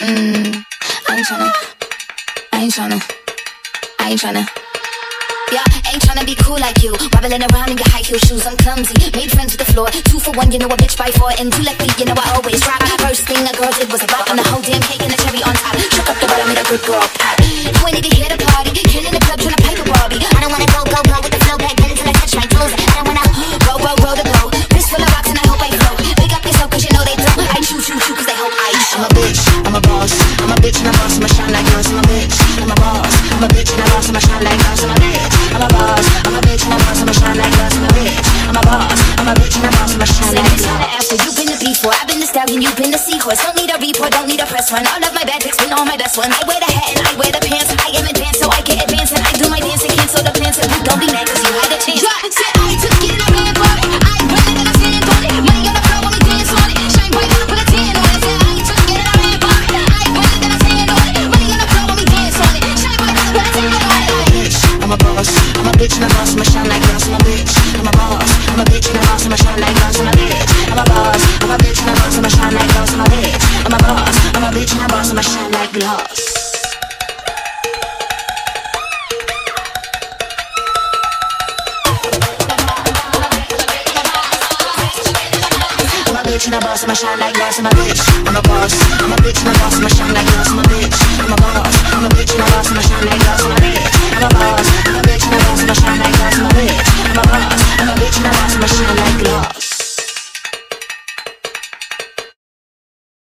Yeah, ain't tryna be cool like you. Wobbling around in your high heel shoes, I'm clumsy. Made friends with the floor, 2 for 1, you know a bitch by 4. And 2 left feet, you know I always drop. First thing a girl did was a rock on the whole damn cake and the cherry on top. Shook up the bottom, made a good girl pop. You ain't even here to party, killing the club tryna play the Barbie. I don't wanna go with the flow back then until I touch my toes. I don't wanna roll the boat. Fist full of rocks and I hope I float. Big up yourself cause you know they don't. I choose cause they hope I I'm a bitch, I'm a boss. I'm a bitch and a boss, I'ma shine like yours. I'm a bitch, I'm a boss. I'm a bitch and a boss, I'ma shine like yours. I'm a bitch, I'm a boss. I'm a bitch and a boss, I'ma shine like yours. I'm a bitch, I'm a boss. I'm a bitch and a boss, I'ma shine like yours. After you've been the before, I've been the stallion, you've been the seahorse. Don't need a report, don't need a press run. All of my bad pics been all my best ones. I wear the hat and I wear the pants. I am advanced so I can advance and I do my dance and cancel the plans. So don't be mad cause you had a chance. Said I took it and I ran for it. I run it and I stand on it. Money on the floor when we dance on it. Shine bright when I put a tan on it. Said I took it and I ran for it. I run it and I stand on it. Money on the floor when we dance on it. Shine bright when I put a tan on it. I'm a boss, I'm a bitch and a boss, I'ma shine like yours. I'm a bitch, I'm a boss, I'm a bitch and a boss, I'ma shine like yours. I'm a bitch, I'm a boss, I'm a bitch and a boss, I'ma shine like yours. I'm a bitch, I'm a boss, I'm a bitch and a boss, I'ma shine like glass. I'm a bitch and a boss, I'ma shine like glass. I'm a bitch, I'm a boss, I'm a bitch and a boss, I'ma shine like glass. I'm a bitch, I'm a boss, I'm a